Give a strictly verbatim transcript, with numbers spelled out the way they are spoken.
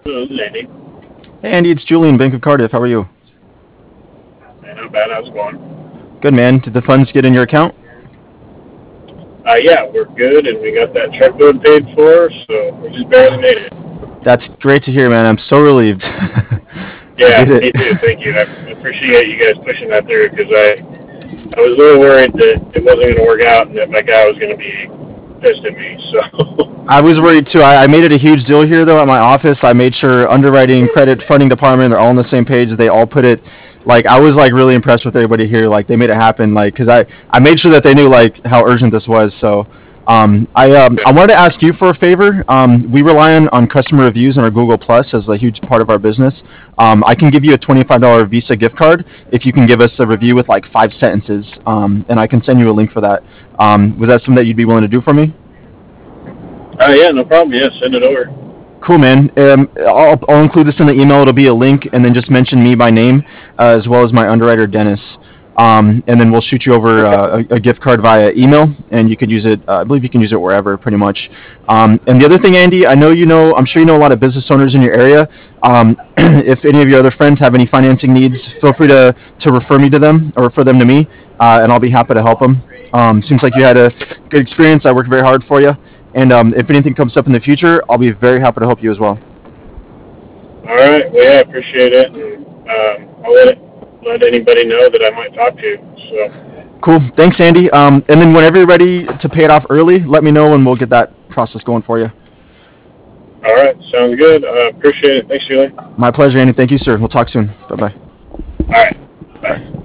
Hello, this is Andy. Hey Andy, it's Julian, Bank of Cardiff. How are you? Hey, not bad. How's it going? Good man. Did the funds get in your account? Uh, yeah, we're good, and we got that truckload paid for, so we just barely made it. That's great to hear, man. I'm so relieved. You Yeah, did it. me too. Thank you. I appreciate you guys pushing that through because I, I was a little worried that it wasn't going to work out and that my guy was going to be pissed at me. So, I was worried too. I, I made it a huge deal here though at my office. I made sure underwriting, credit, funding department, they're all on the same page. They all put it like I was like really impressed with everybody here. Like they made it happen. Like because I I made sure that they knew like how urgent this was. So um, I um, I wanted to ask you for a favor. Um, we rely on, on customer reviews on our Google Plus as a huge part of our business. Um, I can give you a twenty-five dollar Visa gift card if you can give us a review with like five sentences, um, and I can send you a link for that. Um, was that something that you'd be willing to do for me? uh, yeah, no problem. Yeah, send it over. Cool, man. Um, I'll, I'll include this in the email. It'll be a link, and then just mention me by name, uh, as well as my underwriter, Dennis. Um, and then we'll shoot you over Okay. uh, a, a gift card via email, and you could use it. Uh, I believe you can use it wherever, pretty much. Um, and the other thing, Andy, I know you know. I'm sure you know a lot of business owners in your area. Um, if any of your other friends have any financing needs, feel free to to refer me to them or refer them to me, uh, and I'll be happy to help them. Um, seems like you had a good experience. I worked very hard for you. And um, if anything comes up in the future, I'll be very happy to help you as well. All right. Well, yeah, I appreciate it, and um, I'll let it, let anybody know that I might talk to. So, Cool. Thanks, Andy. Um, and then whenever you're ready to pay it off early, let me know and we'll get that process going for you. all right, sounds good. I uh, appreciate it. Thanks, Julie. All My pleasure, Andy. Thank you, sir. We'll talk soon. Bye bye. right. Bye. Bye.